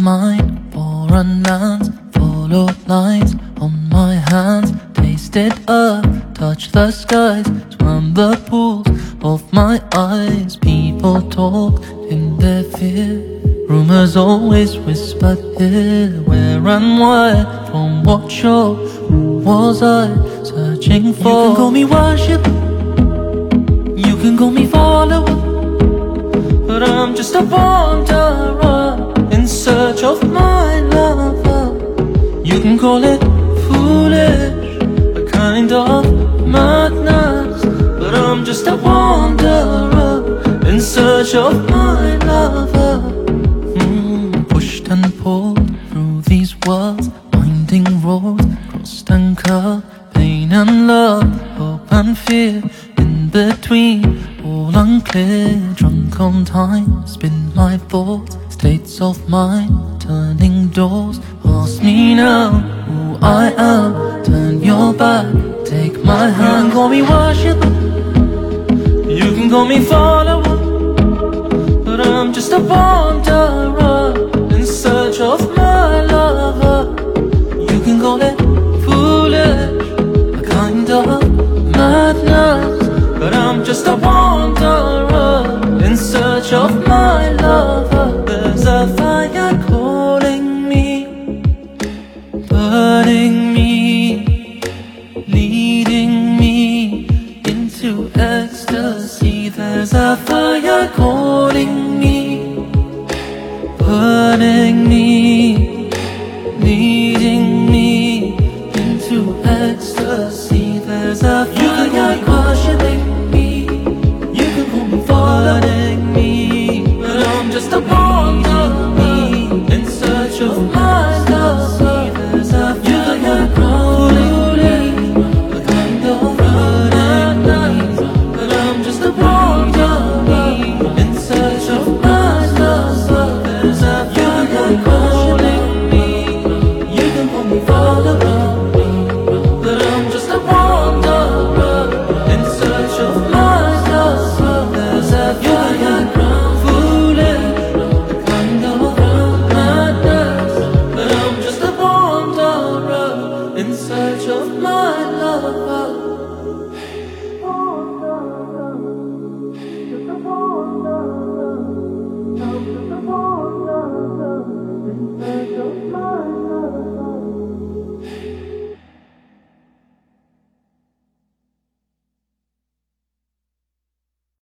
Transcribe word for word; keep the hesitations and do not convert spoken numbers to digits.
mind for unmanned, followed lines on my hands, tasted earth, touched the skies, swam the pools of my eyes. People talk in their fear, rumors always whispered here. Where and why, from what shore, who was I searching for? You can call me worship, you can call me follower, but I'm just a wanderer in search of my lover. You can call it foolish, a kind of madness, but I'm just a wanderer in search of my lover. mm, Pushed and pulled through these worlds, winding roads, crossed and curved, pain and love, hope and fear, in between, all unclear. Drunk on time, spin my thoughts, states of mind, turning doors. Ask me now who I am, turn your back, take my hand. You can call me worshiper, you can call me follower, but I'm just a wanderer in search of my lover. You can call it foolish, a kind of madness, but I'm just a wanderer in search of my lover. There's a fire calling me, burning me, leading me into ecstasy. There's a fire calling me, burning me, leading me into ecstasy. There's a fire worshiping me, you can call me following me, but I'm just a wanderer in search of my lover. There's a fire calling me, a kind of madness, but I'm just a wanderer in search of my lover. There's a fire calling me, you can call me follower, but I'm just a wanderer in search of my lover. There's a fire foolish, a kind of madness, but I'm just a wanderer in search of my lover. Just a wanderer, I'm just a wanderer in search of my